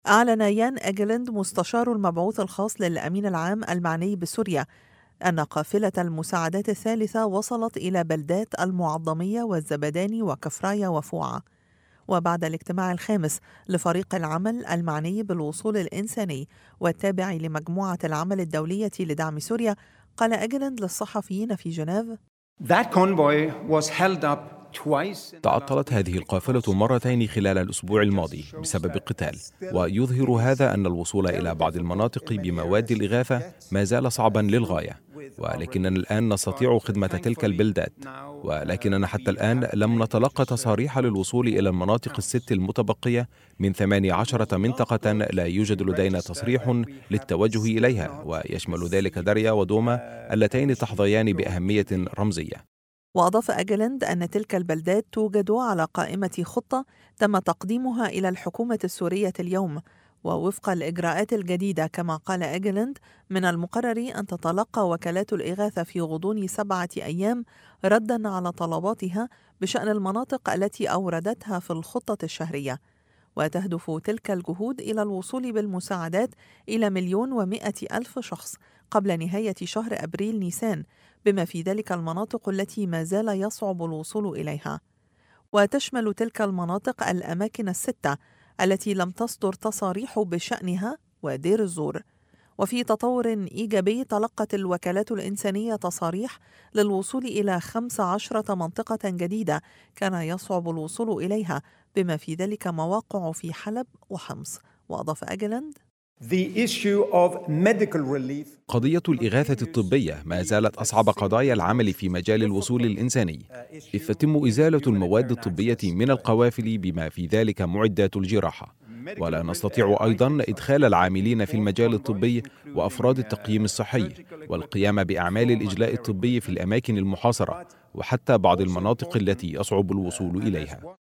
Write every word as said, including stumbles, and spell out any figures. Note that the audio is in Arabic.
أعلن يان إيجلاند مستشار المبعوث الخاص للأمين العام المعني بسوريا أن قافلة المساعدات الثالثة وصلت إلى بلدات المعظمية والزبداني وكفرايا وفوعة. وبعد الاجتماع الخامس لفريق العمل المعني بالوصول الإنساني والتابع لمجموعة العمل الدولية لدعم سوريا، قال إيجلاند للصحفيين في جنيف: That convoy was held up twice in the last تعطلت هذه القافلة مرتين خلال الأسبوع الماضي بسبب القتال، ويظهر هذا أن الوصول إلى بعض المناطق بمواد الإغاثة ما زال صعبا للغاية، ولكننا الآن نستطيع خدمة تلك البلدات. ولكننا حتى الآن لم نتلقى تصاريح للوصول إلى المناطق الست المتبقية من ثماني عشرة منطقة لا يوجد لدينا تصريح للتوجه إليها، ويشمل ذلك داريا ودوما اللتين تحظيان بأهمية رمزية. وأضاف إيجلاند أن تلك البلدات توجد على قائمة خطة تم تقديمها إلى الحكومة السورية اليوم، ووفق الإجراءات الجديدة كما قال إيجلاند من المقرر أن تتلقى وكالات الإغاثة في غضون سبعة أيام ردا على طلباتها بشأن المناطق التي أوردتها في الخطة الشهرية. وتهدف تلك الجهود إلى الوصول بالمساعدات إلى مليون ومائة ألف شخص قبل نهاية شهر أبريل نيسان، بما في ذلك المناطق التي ما زال يصعب الوصول إليها. وتشمل تلك المناطق الأماكن الستة التي لم تصدر تصاريح بشأنها ودير الزور. وفي تطور إيجابي تلقت الوكالات الإنسانية تصاريح للوصول إلى خمس عشرة منطقة جديدة كان يصعب الوصول إليها، بما في ذلك مواقع في حلب وحمص. وأضاف إيجلاند: The issue of medical relief. قضية الإغاثة الطبية ما زالت أصعب قضايا العمل في مجال الوصول الإنساني، إذ تتم إزالة المواد الطبية من القوافل بما في ذلك معدات الجراحة، ولا نستطيع أيضا إدخال العاملين في المجال الطبي وأفراد التقييم الصحي والقيام بأعمال الإجلاء الطبي في الأماكن المحاصرة وحتى بعض المناطق التي يصعب الوصول إليها.